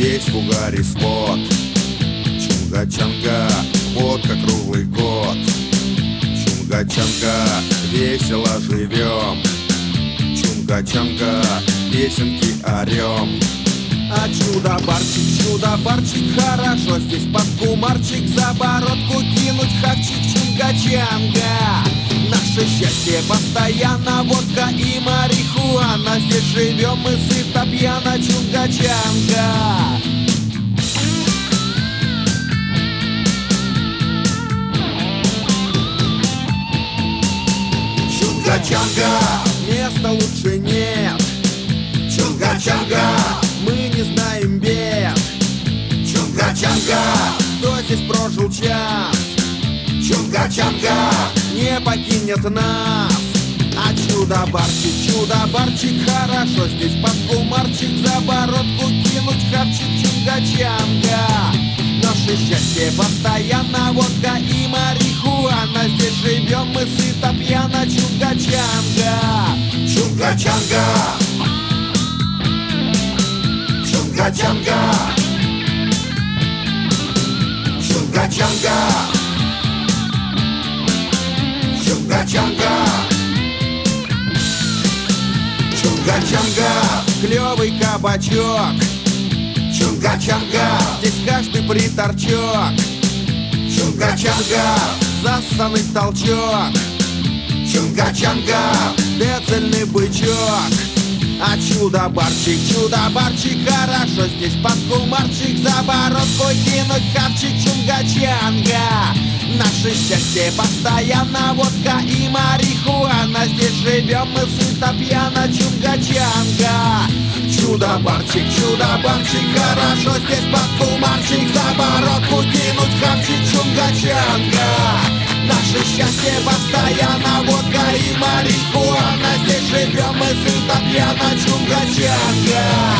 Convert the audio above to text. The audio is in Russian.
Здесь в угаре спот. Чунга-чанга, водка круглый год. Чунга-чанга, весело живем. Чунга-чанга, песенки орем. А чудо-барчик, хорошо здесь под кумарчик. За бородку кинуть хавчик, чунга-чанга. Наше счастье постоянно, водка и марихуана. Здесь живем мы сыто пьяно, чунга-чанга. Чунга-чанга, места лучше нет. Чунга-чанга, мы не знаем бед. Чунга-чанга, кто здесь прожил час? Чунга-чанга, не покинет нас. А чудо-барчик, хорошо здесь под кумарчик. За бородку кинуть хавчик, чунга-чанга. Наше счастье постоянно, водка и марихуана. Здесь живем мы сыто пьяно, чунга-чанга. Чунга-чанга, чунга-чанга, чунга-чанга, чунга-чанга, чунга-чанга, клевый кабачок. Чунга-чанга, здесь каждый приторчок. Чунга-чанга, зассанный толчок. Чунга-чанга, децельный бычок. А чудо-барчик, хорошо здесь под кумарчик. За бородку кинуть хавчик, чунга-чанга. Наше счастье постоянно, водка и марихуана. Здесь живем мы сыто пьяно, чунга-чанга. Чудо-барчик, хорошо здесь под кумарчик. За бородку кинуть хавчик, чунга-чанга. Наше счастье постоянно, водка и марихуана. Здесь живем мы сыто пьяно, чунга-чанга.